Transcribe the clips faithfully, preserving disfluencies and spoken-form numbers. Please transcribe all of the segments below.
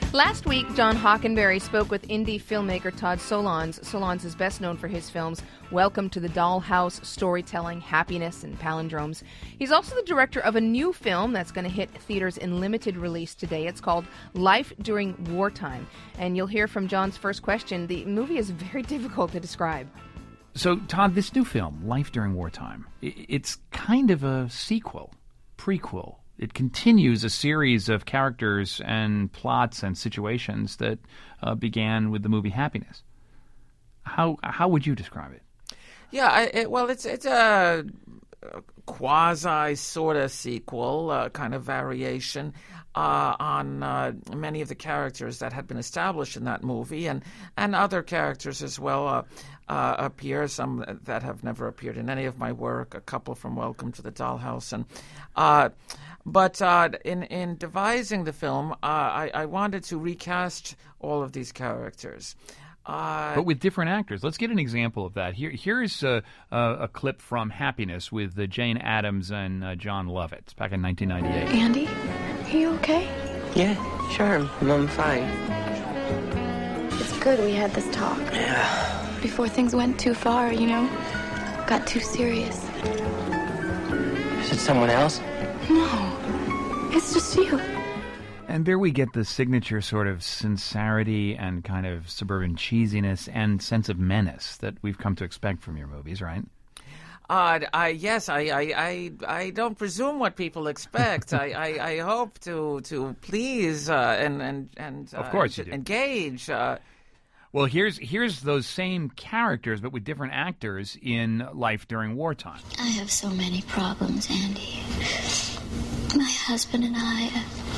Last week, John Hockenberry spoke with indie filmmaker Todd Solondz. Solondz is best known for his films Welcome to the Dollhouse, Storytelling, Happiness, and Palindromes. He's also the director of a new film that's going to hit theaters in limited release today. It's called Life During Wartime. And you'll hear from John's first question. The movie is very difficult to describe. So, Todd, this new film, Life During Wartime, it's kind of a sequel, prequel. It continues a series of characters and plots and situations that uh, began with the movie Happiness. How how would you describe it? Yeah, I, it, well, it's it's a quasi sort of sequel, uh, kind of variation uh, on uh, many of the characters that had been established in that movie, and and other characters as well uh, uh, appear. Some that have never appeared in any of my work. A couple from Welcome to the Dollhouse, and. Uh, But uh, in in devising the film, uh, I, I wanted to recast all of these characters. Uh, but with different actors. Let's get an example of that. Here, Here's a, a, a clip from Happiness with uh, Jane Addams and uh, John Lovitz back in nineteen ninety-eight. Andy, are you okay? Yeah, sure. I'm fine. It's good we had this talk. Yeah. Before things went too far, you know, got too serious. Is it someone else? No, it's just you. And there we get the signature sort of sincerity and kind of suburban cheesiness and sense of menace that we've come to expect from your movies, right? Uh, I, yes, I, I, I, I don't presume what people expect. I, I, I hope to to please uh, and and and uh, of course you do. engage. Uh, Well, here's here's those same characters, but with different actors in Life During Wartime. I have so many problems, Andy. My husband and I...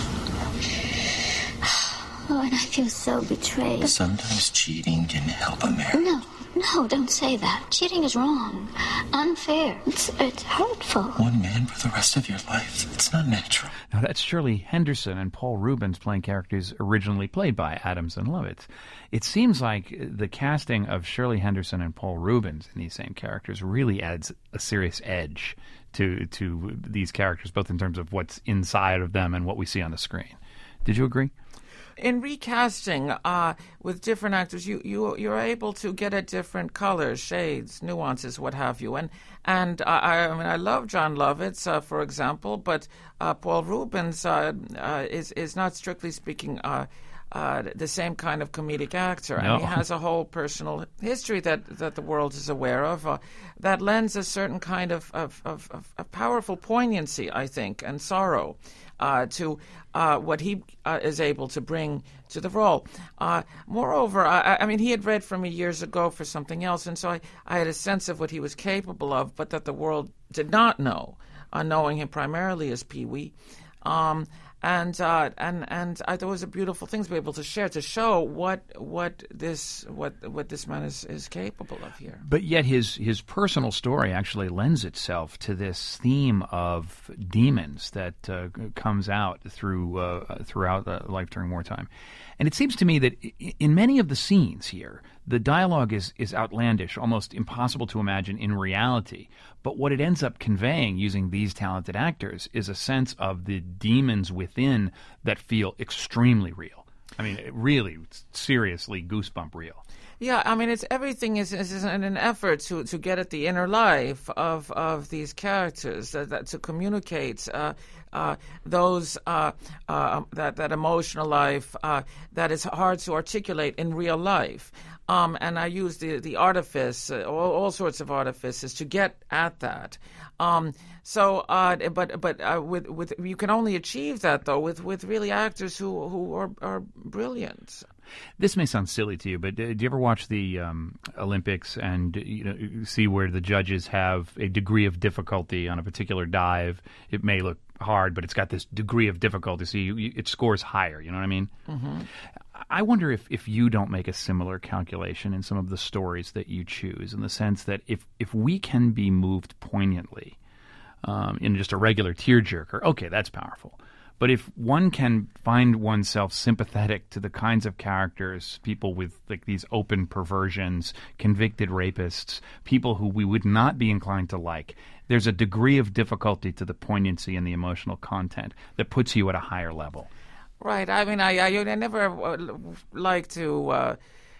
Oh, and I feel so betrayed. Sometimes cheating can help a marriage. No, no, don't say that. Cheating is wrong. Unfair. It's, it's hurtful. One man for the rest of your life. It's not natural. Now, that's Shirley Henderson and Paul Reubens playing characters originally played by Addams and Lovitz. It seems like the casting of Shirley Henderson and Paul Reubens in these same characters really adds a serious edge to to these characters, both in terms of what's inside of them and what we see on the screen. Did you agree? In recasting uh, with different actors, you, you, you're able to get at different colors, shades, nuances, what have you. And and uh, I, I mean, I love John Lovitz, uh, for example, but uh, Paul Reubens uh, uh, is, is not strictly speaking uh, uh, the same kind of comedic actor. No. And he has a whole personal history that, that the world is aware of uh, that lends a certain kind of, of, of, of powerful poignancy, I think, and sorrow. Uh, to uh, what he uh, is able to bring to the role. Uh, moreover, I, I mean, he had read from me years ago for something else, and so I, I had a sense of what he was capable of, but that the world did not know, uh, knowing him primarily as Pee-wee. Um, and uh, and and I thought it was a beautiful thing to be able to share, to show what what this what what this man is, is capable of here. But yet his his personal story actually lends itself to this theme of demons that uh, comes out through uh, throughout uh, Life During Wartime. And it seems to me that in many of the scenes here, the dialogue is, is outlandish, almost impossible to imagine in reality. But what it ends up conveying using these talented actors is a sense of the demons within that feel extremely real. I mean, really, seriously goosebump real. Yeah, I mean, it's everything is, is in an effort to, to get at the inner life of, of these characters, that, that to communicate uh, uh, those uh, uh, that that emotional life uh, that is hard to articulate in real life. Um, and I use the the artifice, uh, all, all sorts of artifices to get at that. Um, so, uh, but but uh, with with you can only achieve that though with, with really actors who who are, are brilliant. This may sound silly to you, but uh, do you ever watch the um, Olympics and you know see where the judges have a degree of difficulty on a particular dive? It may look hard, but it's got this degree of difficulty, so you, you, it scores higher. You know what I mean? Mm-hmm. I wonder if, if you don't make a similar calculation in some of the stories that you choose, in the sense that if, if we can be moved poignantly um, in just a regular tearjerker, okay, that's powerful. But if one can find oneself sympathetic to the kinds of characters, people with like these open perversions, convicted rapists, people who we would not be inclined to like, there's a degree of difficulty to the poignancy and the emotional content that puts you at a higher level. Right. I mean, I, I, I never uh, like to uh,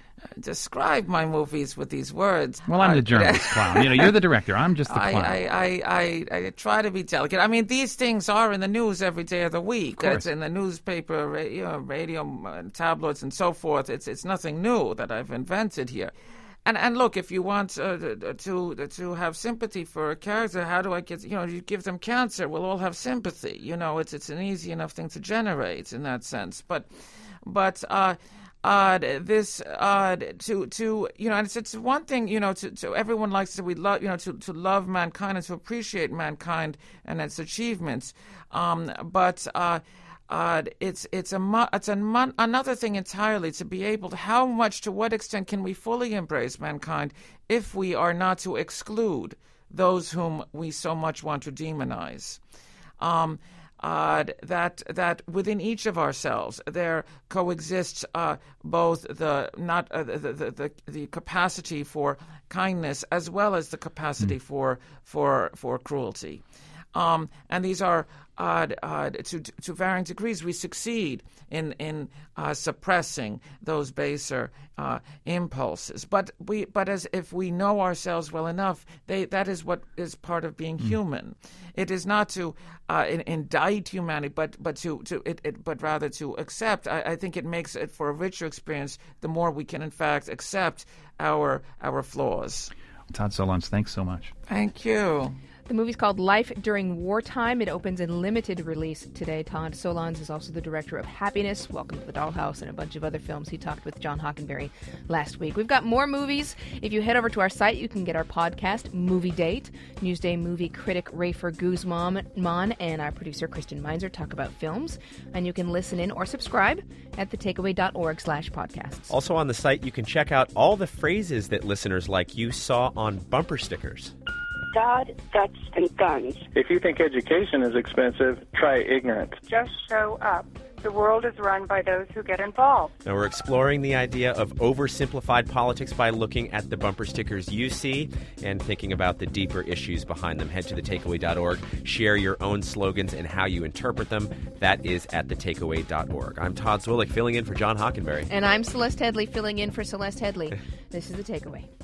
describe my movies with these words. Well, I'm I, the journalist, clown. You know, you're the director. I'm just the I, clown. I, I, I, I try to be delicate. I mean, these things are in the news every day of the week. Of It's in the newspaper, radio, radio and tabloids, and so forth. It's it's nothing new that I've invented here. And and look, if you want uh, to to have sympathy for a character, how do I get? You know, you give them cancer, we'll all have sympathy. You know, it's it's an easy enough thing to generate in that sense. But but. Uh, Uh, this uh, to to you know, and it's, it's one thing, you know, to, to everyone likes to we love you know to, to love mankind and to appreciate mankind and its achievements, um, but uh, uh, it's it's a it's a mon- another thing entirely to be able to how much to what extent can we fully embrace mankind if we are not to exclude those whom we so much want to demonize. Um, Uh, that that within each of ourselves there coexists uh, both the not uh, the, the, the the capacity for kindness as well as the capacity mm. for for for cruelty, um, and these are uh, uh, to to varying degrees. We succeed in in uh, suppressing those baser uh, impulses, but we but as if we know ourselves well enough, they that is what is part of being mm. human. It is not to uh, in, indict humanity, but but to to it, it but rather to accept. I, I think it makes it for a richer experience the more we can in fact accept our our flaws. Todd Solondz, thanks so much. Thank you. The movie's called Life During Wartime. It opens in limited release today. Todd Solondz is also the director of Happiness, Welcome to the Dollhouse, and a bunch of other films. He talked with John Hockenberry last week. We've got more movies. If you head over to our site, you can get our podcast, Movie Date. Newsday movie critic Rafer Guzman and our producer Kristen Meinzer talk about films. And you can listen in or subscribe at thetakeaway.org slash podcasts. Also on the site, you can check out all the phrases that listeners like you saw on bumper stickers. God, guts, and guns. If you think education is expensive, try ignorance. Just show up. The world is run by those who get involved. Now we're exploring the idea of oversimplified politics by looking at the bumper stickers you see and thinking about the deeper issues behind them. Head to the takeaway dot org. Share your own slogans and how you interpret them. That is at the takeaway dot org. I'm Todd Zwillich, filling in for John Hockenberry. And I'm Celeste Headley, filling in for Celeste Headley. This is The Takeaway.